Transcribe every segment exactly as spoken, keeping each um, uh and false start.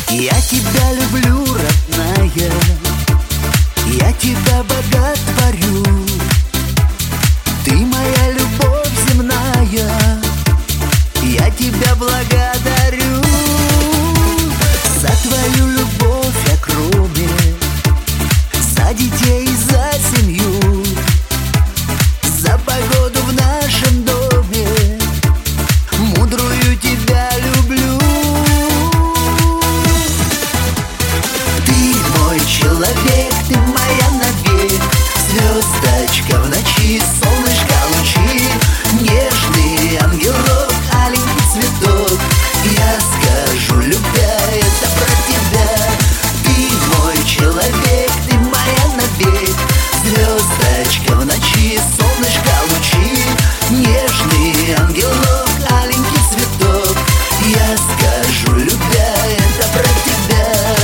Я тебя люблю, родная, я тебя боготворю. Ты моя любовь земная, я тебя благодарю. За твою любовь я кроме, за детей, за семью, за погоду в нашем доме, мудрую тебя люблю. Ты мой человек, ты моя навек, звездочка в ночи, солнышко лучи, нежный ангелок, аленький цветок. Я скажу, любя, это про тебя. Ты мой человек, ты моя навек, звездочка в ночи, солнышко лучи, нежный ангелок, аленький цветок. Я скажу, любя, это про тебя.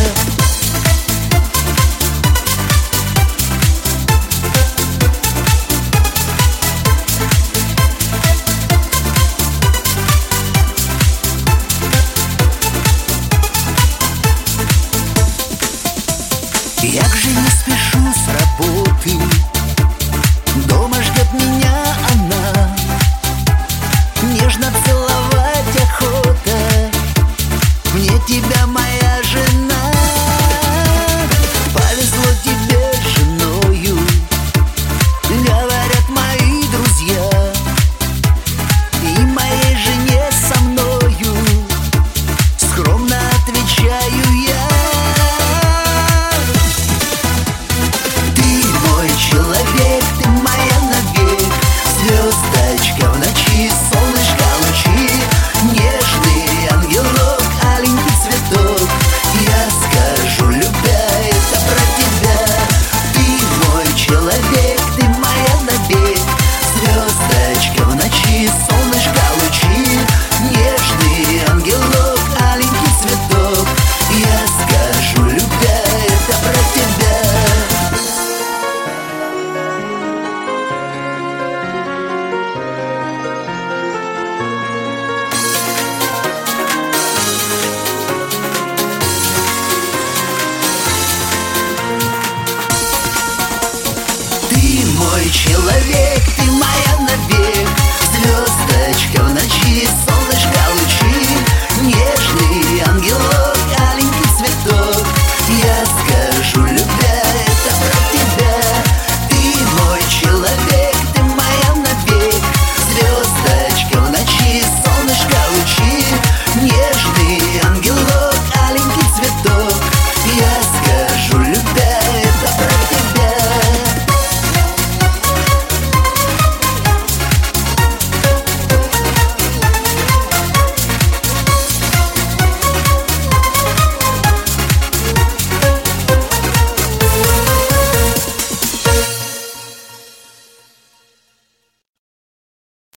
Я же не спешу с работы, дома ждет меня она. Нежно целовать охота, мне тебя, моя жена. Повезло тебе